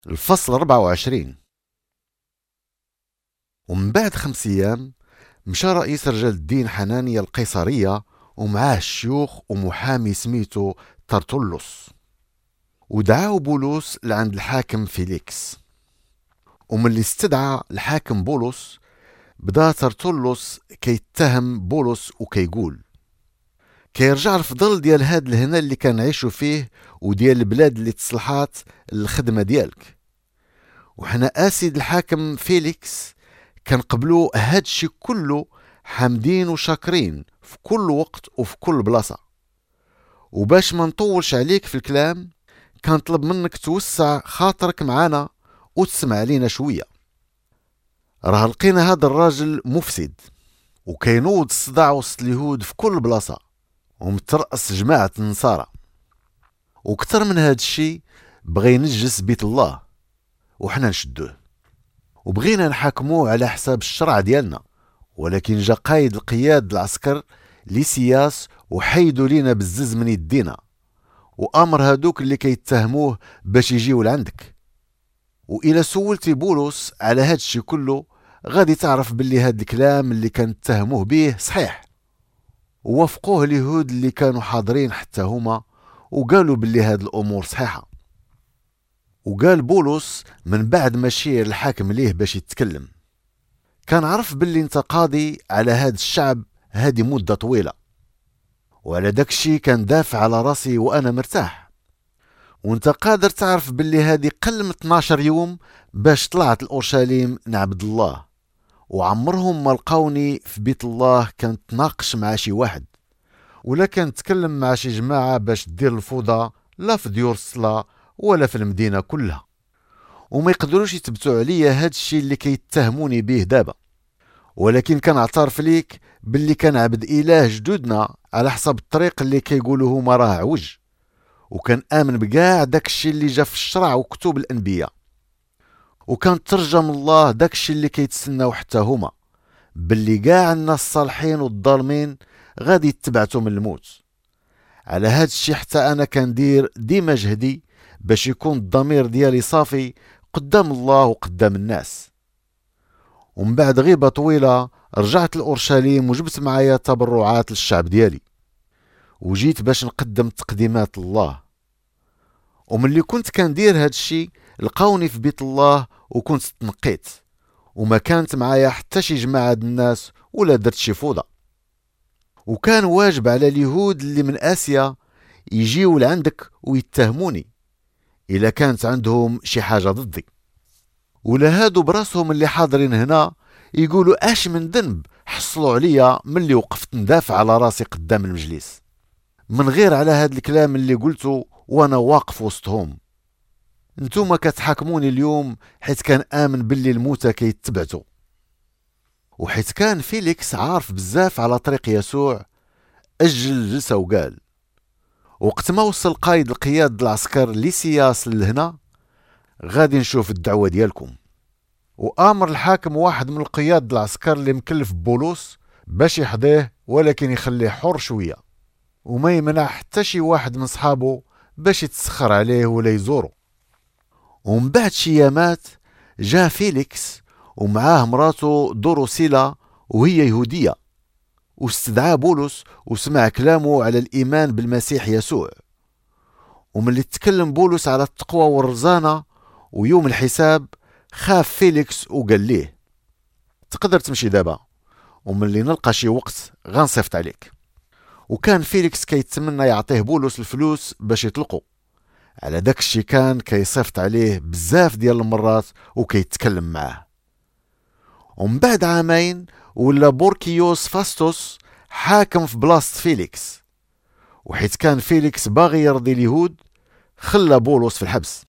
الفصل 24. ومن بعد 5 أيام مشى رئيس رجال الدين حنانيا القيصرية ومعاه الشيوخ ومحامي سميتو ترتلس، ودعاو بولس لعند الحاكم فيليكس. ومن اللي استدعى الحاكم بولس بدا ترتلس كيتهم بولس وكيقول كيرجع الفضل ديال هاد الهنا اللي كان عيشو فيه وديال البلاد اللي تصلحات الخدمة ديالك، وحنا اسيد الحاكم فيليكس كنقبلو هادشي كله حامدين وشاكرين في كل وقت وفي كل بلاصة. وباش ما نطولش عليك في الكلام كنطلب منك توسع خاطرك معانا وتسمع لينا شوية. راه لقينا هذا الراجل مفسد وكينوض الصداع وسط اليهود في كل بلاصة ومترأس جماعة النصارى، وكتر من هاد الشي بغى ينجس بيت الله وحنا نشدوه وبغينا نحاكموه على حساب الشرع ديالنا، ولكن جا قايد القياد العسكر ليسياس وحيدوا لينا بزز من يدينا وامر هادوك اللي كيتهموه باش يجيو لعندك. وإلا سولتي بولس على هاد الشي كله غادي تعرف باللي هاد الكلام اللي كان تهموه بيه صحيح. ووافقوه اليهود اللي كانوا حاضرين حتى هما وقالوا باللي هاد الامور صحيحه. وقال بولس من بعد ما شير الحاكم ليه باش يتكلم كان عرف باللي انت قاضي على هاد الشعب هادي مدة طويلة، وعلى داكشي كان دافع على راسي وانا مرتاح، وانت قادر تعرف باللي هادي قل من 12 يوم باش طلعت الأورشليم نعبد الله، وعمرهم ما لقاوني في بيت الله كان تناقش مع شي واحد ولا كان تكلم مع شي جماعة باش دير الفوضى لا في ديور الصلاة ولا في المدينة كلها، وما يقدروش يثبتوا عليا هاد الشي اللي كيتهموني به دابا. ولكن كان اعترف ليك باللي كان عبد اله جدودنا على حسب الطريق اللي كيقولوا هما راه عوج، وكان امن بكاع داكشي اللي جا في الشرع وكتب الانبياء، وكان ترجم الله داكشي اللي كيتسناو حتى هما باللي كاع الناس الصالحين والظالمين غادي يتبعتو من الموت. على هاد الشي حتى انا كندير ديما جهدي باش يكون الضمير ديالي صافي قدام الله وقدام الناس. ومن بعد غيبة طويلة رجعت لأورشليم وجبت معايا تبرعات للشعب ديالي وجيت باش نقدم تقديمات الله. ومن اللي كنت كندير هاد الشي لقاوني في بيت الله وكنت تنقيت وما كانت معايا حتى شي جماعة الناس ولا درت شي فوضى، وكان واجب على اليهود اللي من آسيا يجيو لعندك ويتهموني إلا كانت عندهم شي حاجة ضدي، ولا هادو براسهم اللي حاضرين هنا يقولوا اش من ذنب حصلوا عليا ملي وقفت ندافع على راسي قدام المجلس من غير على هاد الكلام اللي قلته وانا واقف وسطهم. انتوما كتحاكموني اليوم حيت كان امن باللي الموتى كيتبعتو، وحيت كان فيليكس عارف بزاف على طريق يسوع اجل الجلسة وقال وقت ما وصل قايد القياد العسكر ليسياس لهنا غادي نشوف الدعوة ديالكم. وآمر الحاكم واحد من القياد العسكر اللي مكلف بولس باش يحضيه ولكن يخليه حر شوية وما يمنع حتى شي واحد من صحابه باش يتسخر عليه ولا يزوره. ومن بعد شي يامات جاء فيليكس ومعاه مراته دروسيلا وهي يهودية واستدعى بولس وسمع كلامه على الإيمان بالمسيح يسوع. ومن اللي تكلم بولس على التقوى والرزانة ويوم الحساب خاف فيليكس وقال ليه تقدر تمشي دابا ومن اللي نلقى شي وقت غنصيفط عليك. وكان فيليكس كيتمنى يعطيه بولس الفلوس باش يطلقوا، على داك الشي كان كيصيفط عليه بزاف ديال المرات وكيتكلم معاه. ومن بعد عامين ولا بوركيوس فاستوس حاكم في بلاصة فيليكس، وحيت كان فيليكس باغي يرضي اليهود خلى بولس في الحبس.